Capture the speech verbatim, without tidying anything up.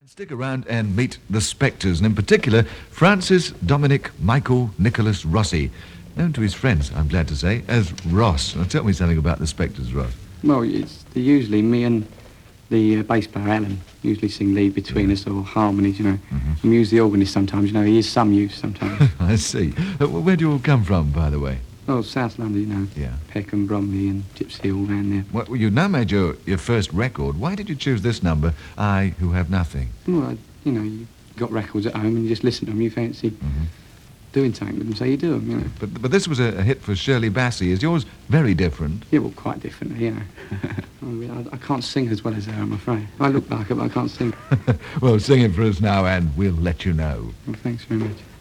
Stick around and meet the Spectres, and in particular, Francis Dominic Michael Nicholas Rossi, known to his friends, I'm glad to say, as Ross. Now, tell me something about the Spectres, Ross. Well, it's the, usually me and the uh, bass player, Alan, usually sing lead between us, or harmonies, you know. Mm-hmm. And we use the organist sometimes, you know, he is some use sometimes. I see. Uh, where do you all come from, by the way? Oh, South London, you know. Yeah. Peckham, Bromley and Gypsy all round there. Well, you now made your, your first record. Why did you choose this number, I Who Have Nothing? Well, I, you know, you got records at home and you just listen to them, you fancy Mm-hmm. doing something with them, so you do them, you know. But but this was a, a hit for Shirley Bassey. Is yours very different? Yeah, well, quite different, you know. I, mean, I, I can't sing as well as her, I'm afraid. I look like it, but I can't sing. Well, sing it for us now and we'll let you know. Well, thanks very much.